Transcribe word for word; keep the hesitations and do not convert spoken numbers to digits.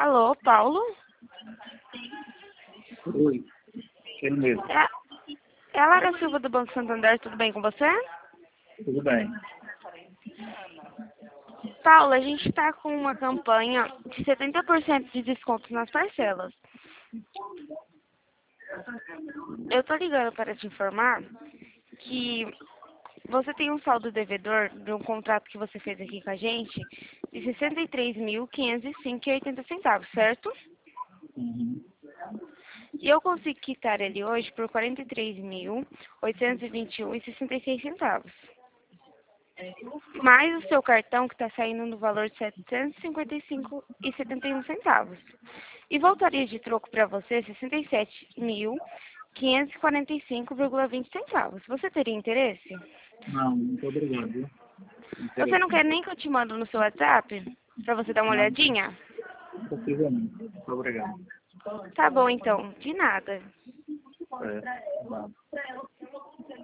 Alô, Paulo? Oi, ele mesmo. É, é a Lara Silva do Banco Santander, tudo bem com você? Tudo bem. Paulo, a gente está com uma campanha de setenta por cento de desconto nas parcelas. Eu tô ligando para te informar que você tem um saldo devedor de um contrato que você fez aqui com a gente de sessenta e três mil, quinhentos e cinco e oitenta centavos, certo? Uhum. E eu consigo quitar ele hoje por quarenta e três mil, oitocentos e vinte e um e sessenta e seis centavos. Mais o seu cartão que está saindo no valor de setecentos e cinquenta e cinco e setenta e um centavos. E voltaria de troco para você sessenta e sete mil, quinhentos e quarenta e cinco vírgula vinte centavos. Você teria interesse? Não, muito obrigado. Viu? Você não Interessante. quer nem que eu te mando no seu WhatsApp? Para você dar uma Não, olhadinha? possivelmente. Muito obrigado. Tá bom, então. De nada. É, tá.